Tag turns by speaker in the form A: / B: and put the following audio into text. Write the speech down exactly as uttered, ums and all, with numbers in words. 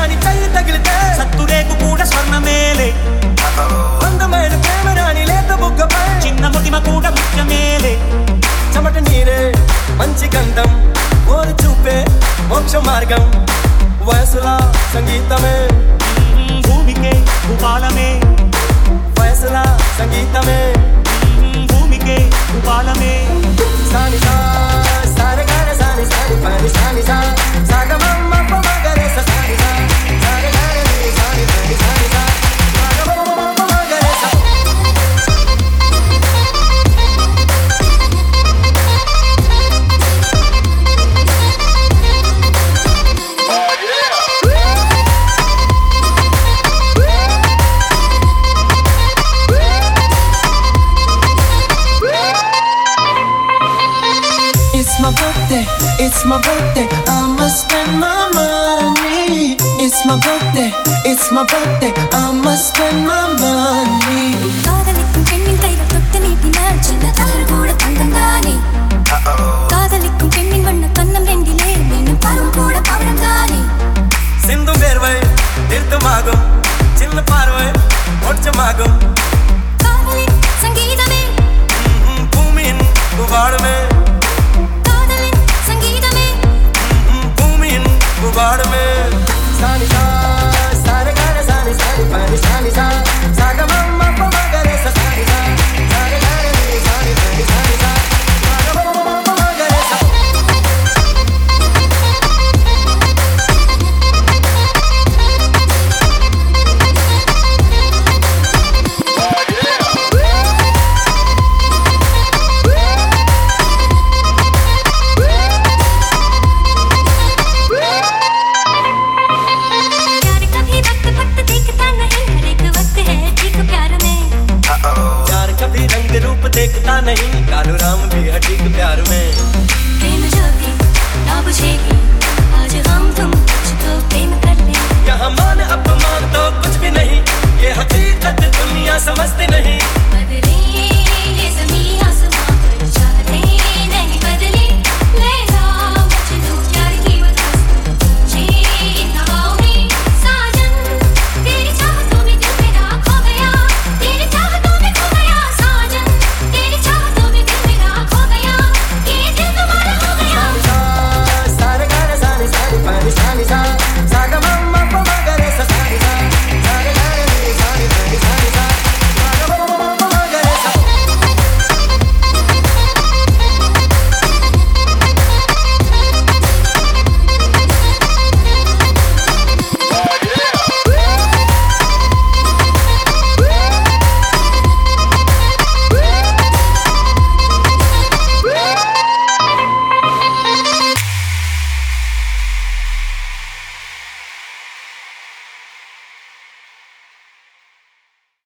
A: రాని చెయ్యి తగిలితే సత్తురేకు కూడా స్వర్ణమేలే అందమైన ప్రేమ రాని లేత బుగ్గపై చిన్న ముతిమ కూడా ముఖ్యమేలే చెమట నీరే మంచి గంధం ఓరు చూపే మోక్ష మార్గం వయసులా సంగీతమే భూమికే భూపాలమే వయసులా సంగీతమే భూమికే భూపాలమే సాని సా సారగార సాని సాని పని సాని సా సాగమమ్మ పమగరే సాని సా సారగార ని సాని పని సాని సా సాగమమ్మ పమగరే సా
B: It's my birthday, it's my birthday, I'ma spend my money. It's my birthday, it's my birthday, I'ma spend my money.
C: కాదలికి పెన్నింగ్ కైలో తొట్టె నీటిన చిన్న తలరు కూడా పండంగానే